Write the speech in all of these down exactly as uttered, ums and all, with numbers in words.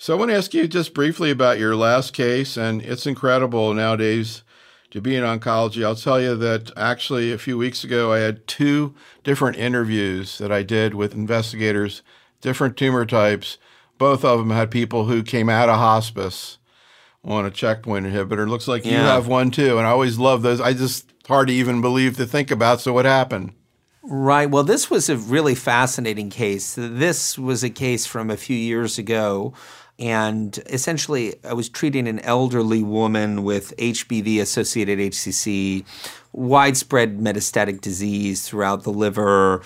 So I want to ask you just briefly about your last case, and it's incredible nowadays to be in oncology. I'll tell you that actually a few weeks ago, I had two different interviews that I did with investigators, different tumor types. Both of them had people who came out of hospice on a checkpoint inhibitor. It looks like you Yeah. have one too, and I always love those. I just hard to even believe to think about. So what happened? Right. Well, this was a really fascinating case. This was a case from a few years ago. And essentially, I was treating an elderly woman with H B V-associated H C C, widespread metastatic disease throughout the liver.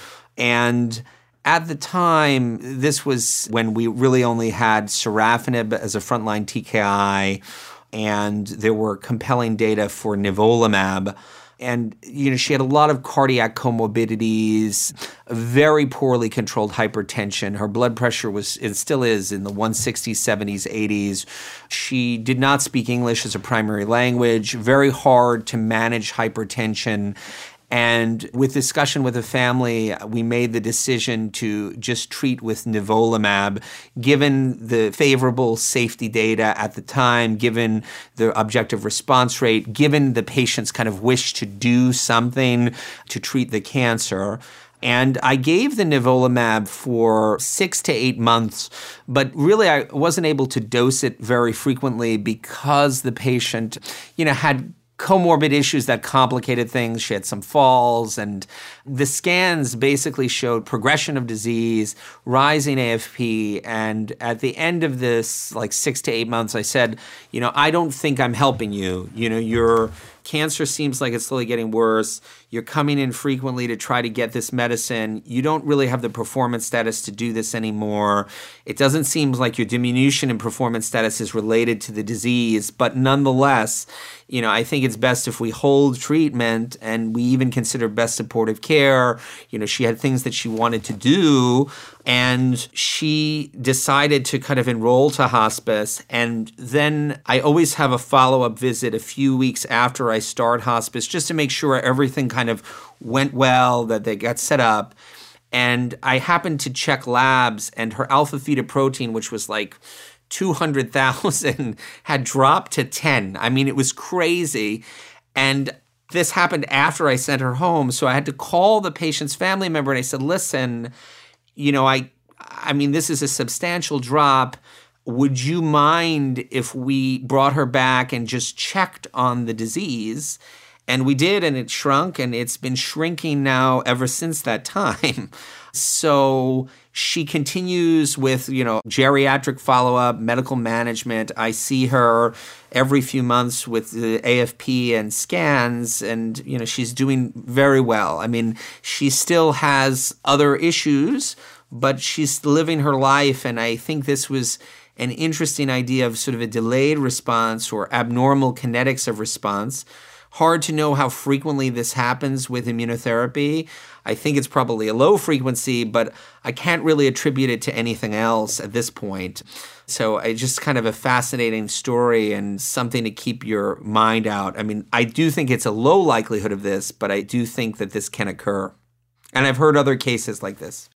And at the time, this was when we really only had sorafenib as a frontline T K I, and there were compelling data for nivolumab. And, you know, she had a lot of cardiac comorbidities, very poorly controlled hypertension. Her blood pressure was, it still is, in the one sixties, seventies, eighties. She did not speak English as a primary language, very hard to manage hypertension. And with discussion with the family, we made the decision to just treat with nivolumab, given the favorable safety data at the time, given the objective response rate, given the patient's kind of wish to do something to treat the cancer. And I gave the nivolumab for six to eight months, but really I wasn't able to dose it very frequently because the patient, you know, had comorbid issues that complicated things. She had some falls, and the scans basically showed progression of disease, rising A F P, and at the end of this, like six to eight months, I said, you know, I don't think I'm helping you. You know, your cancer seems like it's slowly getting worse. You're coming in frequently to try to get this medicine. You don't really have the performance status to do this anymore. It doesn't seem like your diminution in performance status is related to the disease, but nonetheless, you know, I think it's best if we hold treatment, and we even consider best supportive care. You know, she had things that she wanted to do, and she decided to kind of enroll to hospice. And then I always have a follow-up visit a few weeks after I start hospice just to make sure everything kind of went well, that they got set up. And I happened to check labs, and her alpha-fetoprotein, which was like two hundred thousand, had dropped to ten. I mean, it was crazy. And this happened after I sent her home. So I had to call the patient's family member, and I said, listen, you know, I, I mean, this is a substantial drop. Would you mind if we brought her back and just checked on the disease? And we did, and it shrunk, and it's been shrinking now ever since that time. So she continues with, you know, geriatric follow-up, medical management. I see her every few months with the A F P and scans, and, you know, she's doing very well. I mean, she still has other issues, but she's living her life, and I think this was an interesting idea of sort of a delayed response or abnormal kinetics of response. Hard to know how frequently this happens with immunotherapy. I think it's probably a low frequency, but I can't really attribute it to anything else at this point. So it's just kind of a fascinating story and something to keep your mind out. I mean, I do think it's a low likelihood of this, but I do think that this can occur. And I've heard other cases like this.